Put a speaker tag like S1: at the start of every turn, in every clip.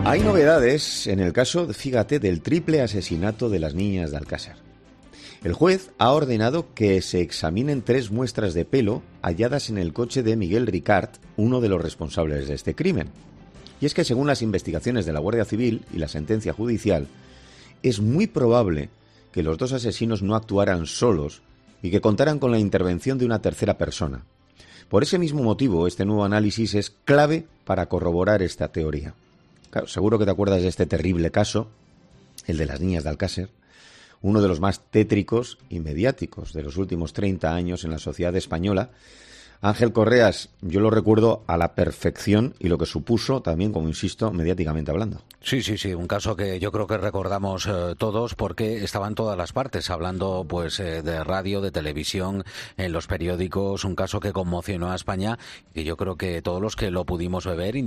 S1: Hay novedades en el caso, fíjate, del triple asesinato de las niñas de Alcácer. El juez ha ordenado que se examinen 3 muestras de pelo halladas en el coche de Miguel Ricart, uno de los responsables de este crimen. Y es que según las investigaciones de la Guardia Civil y la sentencia judicial, es muy probable que los 2 asesinos no actuaran solos y que contaran con la intervención de una tercera persona. Por ese mismo motivo, este nuevo análisis es clave para corroborar esta teoría. Claro, seguro que te acuerdas de este terrible caso, el de las niñas de Alcácer, uno de los más tétricos y mediáticos de los últimos 30 años en la sociedad española. Ángel Correas, yo lo recuerdo a la perfección y lo que supuso también, como insisto, mediáticamente hablando.
S2: Sí, un caso que yo creo que recordamos todos porque estaba en todas las partes, hablando pues de radio, de televisión, en los periódicos, un caso que conmocionó a España y yo creo que todos los que lo pudimos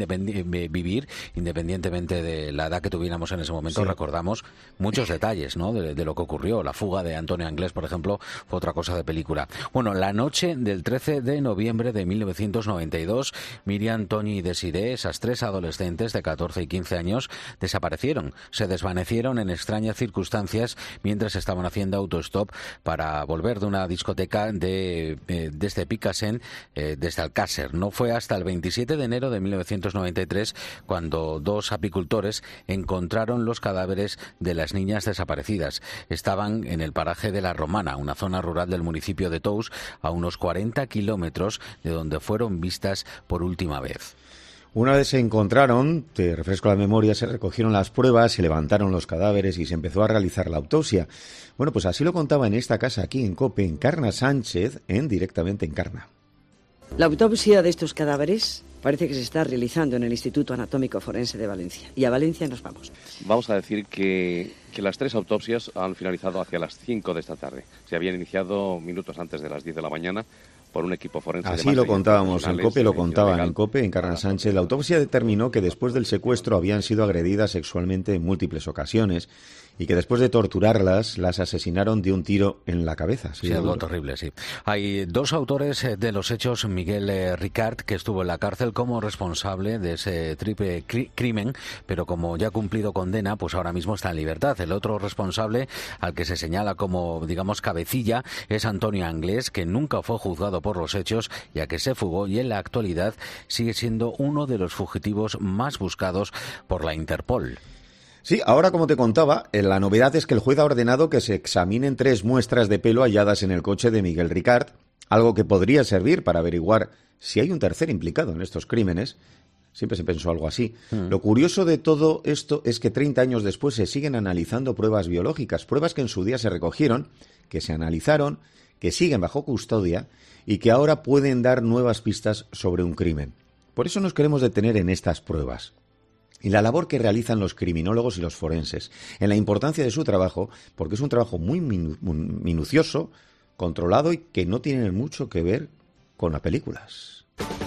S2: vivir, independientemente de la edad que tuviéramos en ese momento, sí, recordamos muchos detalles, ¿no?, de lo que ocurrió. La fuga de Antonio Anglés, por ejemplo, fue otra cosa de película. Bueno, la noche del 13 de noviembre de 1992, Miriam, Tony y Desiree, esas 3 adolescentes de 14 y 15 años, desaparecieron, se desvanecieron en extrañas circunstancias mientras estaban haciendo autostop para volver de una discoteca desde Picassent, desde Alcácer. No fue hasta el 27 de enero de 1993 cuando 2 apicultores encontraron los cadáveres de las niñas desaparecidas. Estaban en el paraje de La Romana, una zona rural del municipio de Tous, a unos 40 kilómetros de donde fueron vistas por última vez.
S1: Una vez se encontraron, te refresco la memoria, se recogieron las pruebas, se levantaron los cadáveres y se empezó a realizar la autopsia. Bueno, pues así lo contaba en esta casa aquí en COPE, Encarna Sánchez, Directamente Encarna.
S3: La autopsia de estos cadáveres parece que se está realizando en el Instituto Anatómico Forense de Valencia. Y a Valencia nos vamos.
S4: Vamos a decir que las 3 autopsias han finalizado hacia las 5 de esta tarde. Se habían iniciado minutos antes de las 10 de la mañana por un equipo forense.
S1: Así lo contábamos en COPE, lo contaban en COPE, Encarna Sánchez. La autopsia determinó que después del secuestro habían sido agredidas sexualmente en múltiples ocasiones y que después de torturarlas, las asesinaron de un tiro en la cabeza.
S2: Sí, algo terrible, sí. Hay 2 autores de los hechos, Miguel Ricart, que estuvo en la cárcel como responsable de ese triple crimen, pero como ya ha cumplido condena, pues ahora mismo está en libertad. El otro responsable, al que se señala como, digamos, cabecilla, es Antonio Anglés, que nunca fue juzgado por los hechos, ya que se fugó y en la actualidad sigue siendo uno de los fugitivos más buscados por la Interpol.
S1: Sí, ahora como te contaba, la novedad es que el juez ha ordenado que se examinen 3 muestras de pelo halladas en el coche de Miguel Ricart, algo que podría servir para averiguar si hay un tercer implicado en estos crímenes. Siempre se pensó algo así. Lo curioso de todo esto es que 30 años después se siguen analizando pruebas biológicas, pruebas que en su día se recogieron, que se analizaron, que siguen bajo custodia y que ahora pueden dar nuevas pistas sobre un crimen. Por eso nos queremos detener en estas pruebas y la labor que realizan los criminólogos y los forenses, en la importancia de su trabajo, porque es un trabajo muy minucioso, controlado y que no tiene mucho que ver con las películas.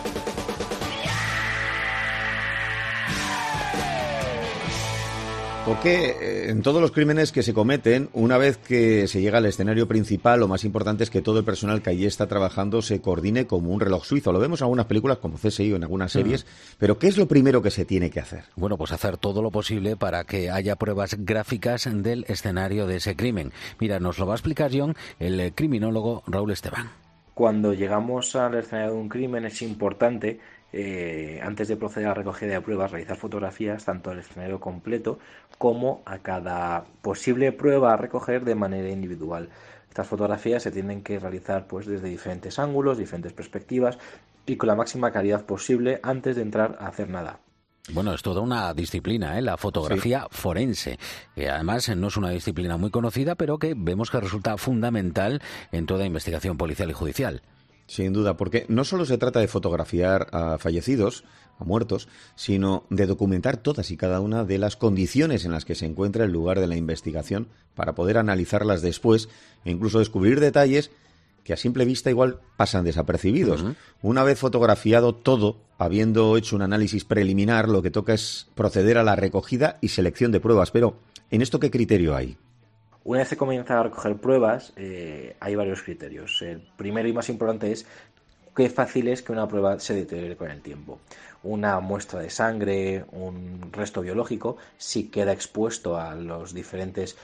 S1: Porque en todos los crímenes que se cometen, una vez que se llega al escenario principal, lo más importante es que todo el personal que allí está trabajando se coordine como un reloj suizo. Lo vemos en algunas películas como CSI o en algunas series, pero ¿qué es lo primero que se tiene que hacer?
S2: Bueno, pues hacer todo lo posible para que haya pruebas gráficas del escenario de ese crimen. Mira, nos lo va a explicar John, el criminólogo Raúl Esteban.
S5: Cuando llegamos al escenario de un crimen es importante, antes de proceder a la recogida de pruebas, realizar fotografías tanto del escenario completo como a cada posible prueba a recoger de manera individual. Estas fotografías se tienen que realizar pues desde diferentes ángulos, diferentes perspectivas y con la máxima calidad posible antes de entrar a hacer nada.
S2: Bueno, es toda una disciplina, la fotografía forense, que además no es una disciplina muy conocida, pero que vemos que resulta fundamental en toda investigación policial y judicial.
S1: Sin duda, porque no solo se trata de fotografiar a fallecidos, a muertos, sino de documentar todas y cada una de las condiciones en las que se encuentra el lugar de la investigación para poder analizarlas después e incluso descubrir detalles que a simple vista igual pasan desapercibidos. Uh-huh. Una vez fotografiado todo, habiendo hecho un análisis preliminar, lo que toca es proceder a la recogida y selección de pruebas. Pero, ¿en esto qué criterio hay?
S5: Una vez se comienza a recoger pruebas, hay varios criterios. El primero y más importante es qué fácil es que una prueba se deteriore con el tiempo. Una muestra de sangre, un resto biológico, si queda expuesto a los diferentes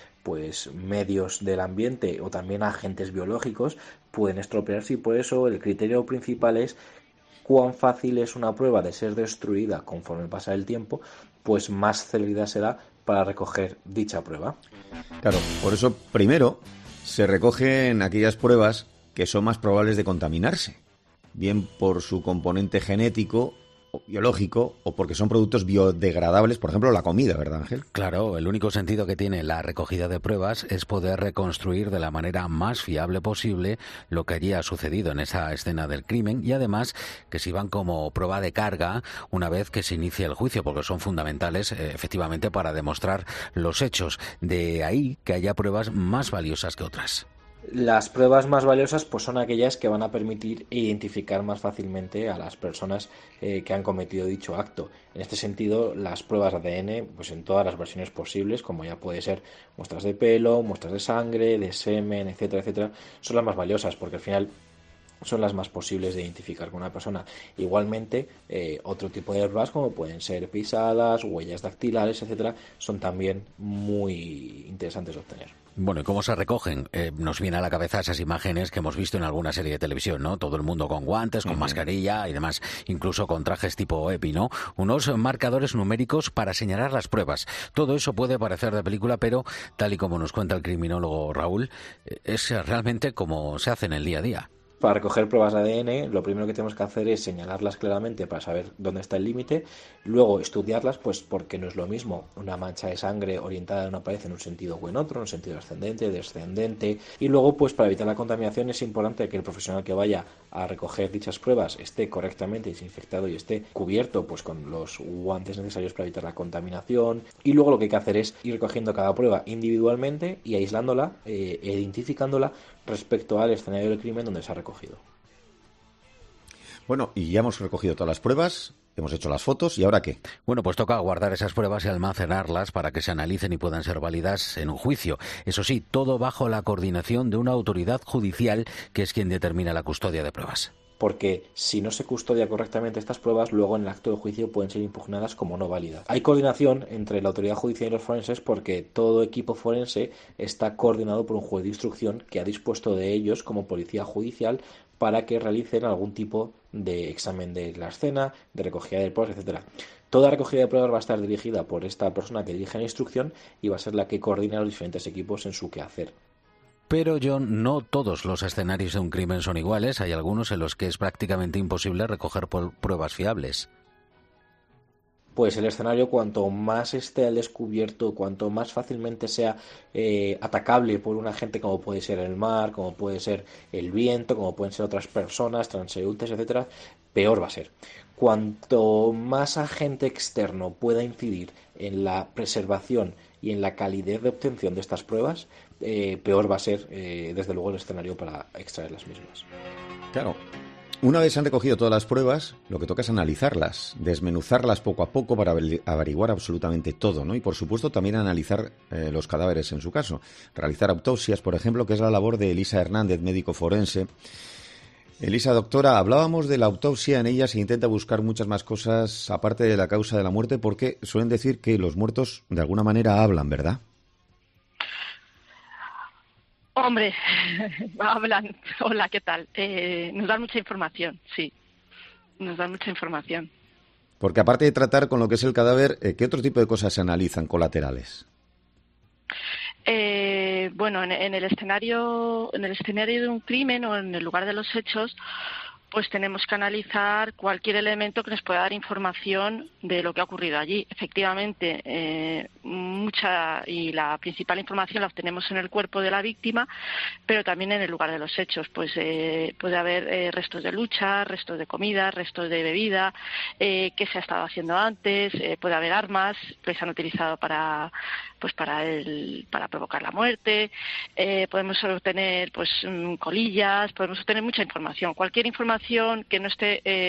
S5: medios del ambiente o también a agentes biológicos, pueden estropearse, y por eso el criterio principal es cuán fácil es una prueba de ser destruida conforme pasa el tiempo, pues más celeridad se da para recoger dicha prueba.
S1: Claro, por eso primero se recogen aquellas pruebas que son más probables de contaminarse, bien por su componente genético o biológico o porque son productos biodegradables, por ejemplo la comida, ¿verdad, Ángel?
S2: Claro, el único sentido que tiene la recogida de pruebas es poder reconstruir de la manera más fiable posible lo que allí ha sucedido en esa escena del crimen, y además que sirvan como prueba de carga una vez que se inicie el juicio, porque son fundamentales efectivamente para demostrar los hechos. De ahí que haya pruebas más valiosas que otras.
S5: Las pruebas más valiosas pues son aquellas que van a permitir identificar más fácilmente a las personas que han cometido dicho acto. En este sentido, las pruebas de ADN, pues en todas las versiones posibles, como ya puede ser muestras de pelo, muestras de sangre, de semen, etcétera, etcétera, son las más valiosas porque al final son las más posibles de identificar con una persona. Igualmente, otro tipo de pruebas como pueden ser pisadas, huellas dactilares, etcétera, son también muy interesantes de obtener.
S2: Bueno, ¿y cómo se recogen? Nos viene a la cabeza esas imágenes que hemos visto en alguna serie de televisión, ¿no? Todo el mundo con guantes, con mascarilla y demás, incluso con trajes tipo EPI, ¿no? Unos marcadores numéricos para señalar las pruebas. Todo eso puede parecer de película, pero tal y como nos cuenta el criminólogo Raúl, es realmente como se hace en el día a día.
S5: Para recoger pruebas de ADN, lo primero que tenemos que hacer es señalarlas claramente para saber dónde está el límite, luego estudiarlas, pues porque no es lo mismo una mancha de sangre orientada en una pared en un sentido o en otro, en un sentido ascendente, descendente, y luego pues para evitar la contaminación es importante que el profesional que vaya a recoger dichas pruebas esté correctamente desinfectado y esté cubierto pues con los guantes necesarios para evitar la contaminación, y luego lo que hay que hacer es ir recogiendo cada prueba individualmente y aislándola, identificándola respecto al escenario del crimen donde se ha recogido.
S1: Bueno, y ya hemos recogido todas las pruebas, hemos hecho las fotos, ¿y ahora qué?
S2: Bueno, pues toca guardar esas pruebas y almacenarlas para que se analicen y puedan ser válidas en un juicio. Eso sí, todo bajo la coordinación de una autoridad judicial que es quien determina la custodia de pruebas.
S5: Porque si no se custodia correctamente estas pruebas, luego en el acto de juicio pueden ser impugnadas como no válidas. Hay coordinación entre la autoridad judicial y los forenses porque todo equipo forense está coordinado por un juez de instrucción que ha dispuesto de ellos como policía judicial para que realicen algún tipo de examen de la escena, de recogida de pruebas, etcétera. Toda recogida de pruebas va a estar dirigida por esta persona que dirige la instrucción y va a ser la que coordina a los diferentes equipos en su quehacer.
S2: Pero, John, no todos los escenarios de un crimen son iguales. Hay algunos en los que es prácticamente imposible recoger pruebas fiables.
S5: Pues el escenario, cuanto más esté al descubierto, cuanto más fácilmente sea atacable por un agente como puede ser el mar, como puede ser el viento, como pueden ser otras personas, transeúntes, etcétera, peor va a ser. Cuanto más agente externo pueda incidir en la preservación y en la calidad de obtención de estas pruebas, peor va a ser, desde luego, el escenario para extraer las mismas.
S1: Claro. Una vez han recogido todas las pruebas, lo que toca es analizarlas, desmenuzarlas poco a poco para averiguar absolutamente todo, ¿no? Y por supuesto también analizar los cadáveres en su caso. Realizar autopsias, por ejemplo, que es la labor de Elisa Hernández, médico forense. Elisa, doctora, hablábamos de la autopsia, en ella se intenta buscar muchas más cosas aparte de la causa de la muerte, porque suelen decir que los muertos de alguna manera hablan, ¿verdad?
S6: Hombre, hablan. Hola, ¿qué tal? Nos dan mucha información, sí. Nos dan mucha información.
S1: Porque aparte de tratar con lo que es el cadáver, ¿qué otro tipo de cosas se analizan colaterales?
S6: Bueno, en el escenario de un crimen o en el lugar de los hechos, pues tenemos que analizar cualquier elemento que nos pueda dar información de lo que ha ocurrido allí. Efectivamente, mucha y la principal información la obtenemos en el cuerpo de la víctima, pero también en el lugar de los hechos. Pues puede haber restos de lucha, restos de comida, restos de bebida, qué se ha estado haciendo antes, puede haber armas que se han utilizado para provocar la muerte, podemos obtener colillas, podemos obtener mucha información. Cualquier información que no esté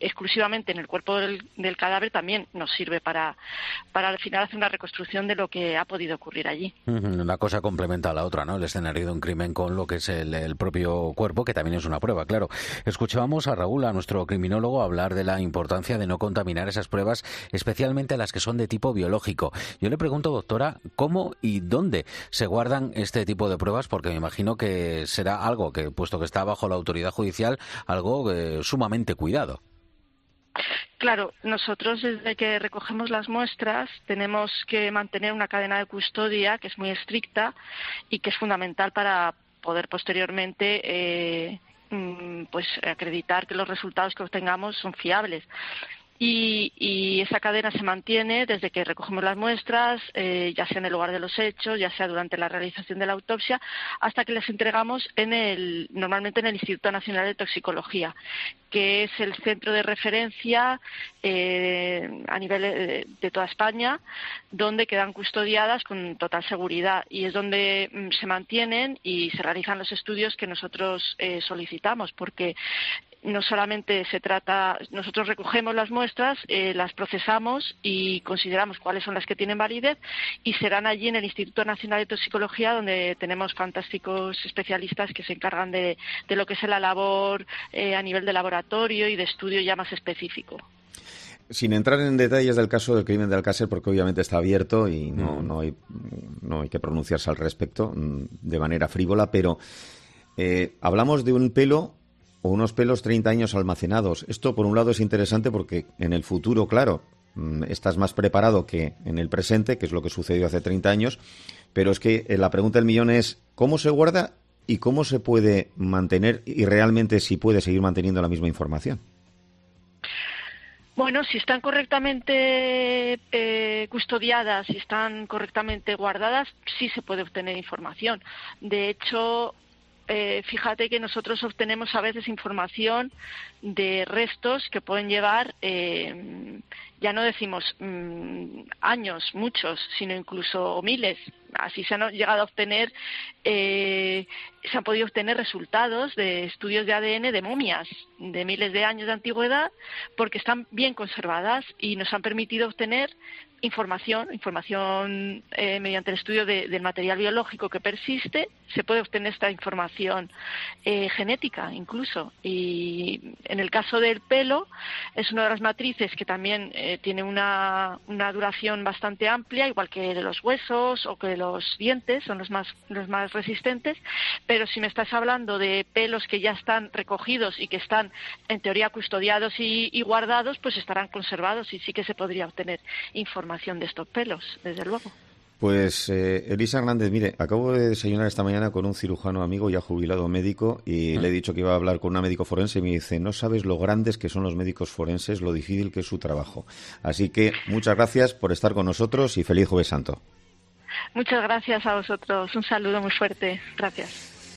S6: exclusivamente en el cuerpo del cadáver también nos sirve para al final hacer una reconstrucción de lo que ha podido ocurrir allí.
S2: Una cosa complementa a la otra, ¿no? El escenario de un crimen con lo que es el propio cuerpo, que también es una prueba, claro. Escuchábamos a Raúl, a nuestro criminólogo, hablar de la importancia de no contaminar esas pruebas, especialmente las que son de tipo biológico. Yo le pregunto, doctora, ¿cómo y dónde se guardan este tipo de pruebas? Porque me imagino que será algo que, puesto que está bajo la autoridad judicial, algo sumamente cuidado.
S6: Claro, nosotros desde que recogemos las muestras tenemos que mantener una cadena de custodia que es muy estricta y que es fundamental para poder posteriormente pues acreditar que los resultados que obtengamos son fiables. Y esa cadena se mantiene desde que recogemos las muestras, ya sea en el lugar de los hechos, ya sea durante la realización de la autopsia, hasta que las entregamos normalmente en el Instituto Nacional de Toxicología, que es el centro de referencia a nivel de toda España, donde quedan custodiadas con total seguridad y es donde se mantienen y se realizan los estudios que nosotros solicitamos, porque no solamente se trata, nosotros recogemos las muestras, las procesamos y consideramos cuáles son las que tienen validez y serán allí en el Instituto Nacional de Toxicología donde tenemos fantásticos especialistas que se encargan de lo que es la labor a nivel de laboratorio y de estudio ya más específico.
S1: Sin entrar en detalles del caso del crimen de Alcácer, porque obviamente está abierto y no hay que pronunciarse al respecto de manera frívola, pero hablamos de un pelo o unos pelos 30 años almacenados. Esto, por un lado, es interesante porque en el futuro, claro, estás más preparado que en el presente, que es lo que sucedió hace 30 años, pero es que la pregunta del millón es ¿cómo se guarda y cómo se puede mantener y realmente si puede seguir manteniendo la misma información?
S6: Bueno, si están correctamente custodiadas, si están correctamente guardadas, sí se puede obtener información. De hecho, fíjate que nosotros obtenemos a veces información de restos que pueden llevar, ya no decimos años, muchos, sino incluso miles. Así se han llegado a obtener, se han podido obtener resultados de estudios de ADN de momias de miles de años de antigüedad porque están bien conservadas y nos han permitido obtener información mediante el estudio del material biológico que persiste. Se puede obtener esta información genética incluso, y en el caso del pelo es una de las matrices que también tiene una duración bastante amplia, igual que de los huesos o que de los dientes, son los más resistentes, pero si me estás hablando de pelos que ya están recogidos y que están en teoría custodiados y guardados, pues estarán conservados y sí que se podría obtener información de estos pelos, desde luego.
S1: Pues Elisa Hernández, mire, acabo de desayunar esta mañana con un cirujano amigo ya jubilado médico y le he dicho que iba a hablar con una médico forense y me dice, no sabes lo grandes que son los médicos forenses, lo difícil que es su trabajo. Así que muchas gracias por estar con nosotros y feliz Jueves Santo.
S6: Muchas gracias a vosotros, un saludo muy fuerte, gracias.